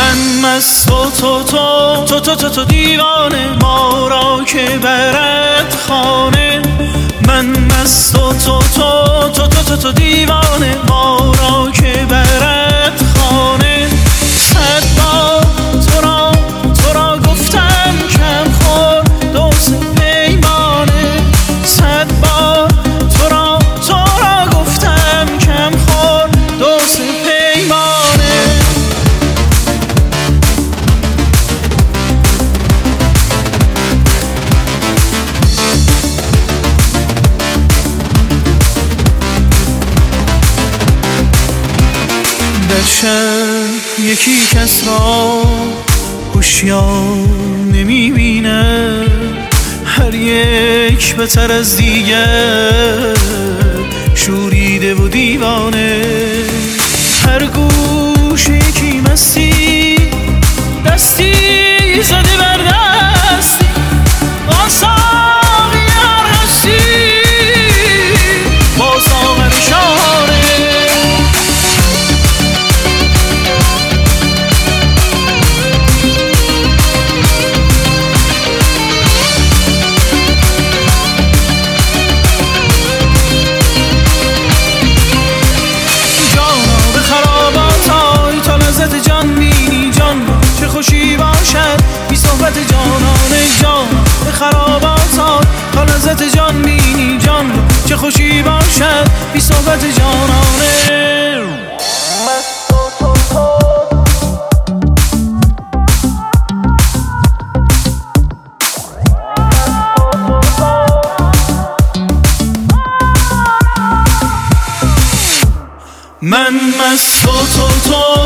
من مست و تو دیوانه، ما را که برد خانه. من مست و تو دیوانه، ما را که برد خانه. صد بار تو را گفتم کم خور دوست پیمانه. صد بار تو را گفتم کم خور دوست پیمانه. در شب یکی کس را هوشیار نمی‌بینه، هر یک بهتر از دیگر شوریده و دیوانه. هر گوش یکی مستی، دستی زده بر دستی، آساقی هر هستی باز آمد شانه. جان بینی جان را چه خوشی باشد بی صحبت جانانه. جان به خرابات آی تا لذت جان بینی جان را چه خوشی باشد بی صحبت جانانه. من مست و تو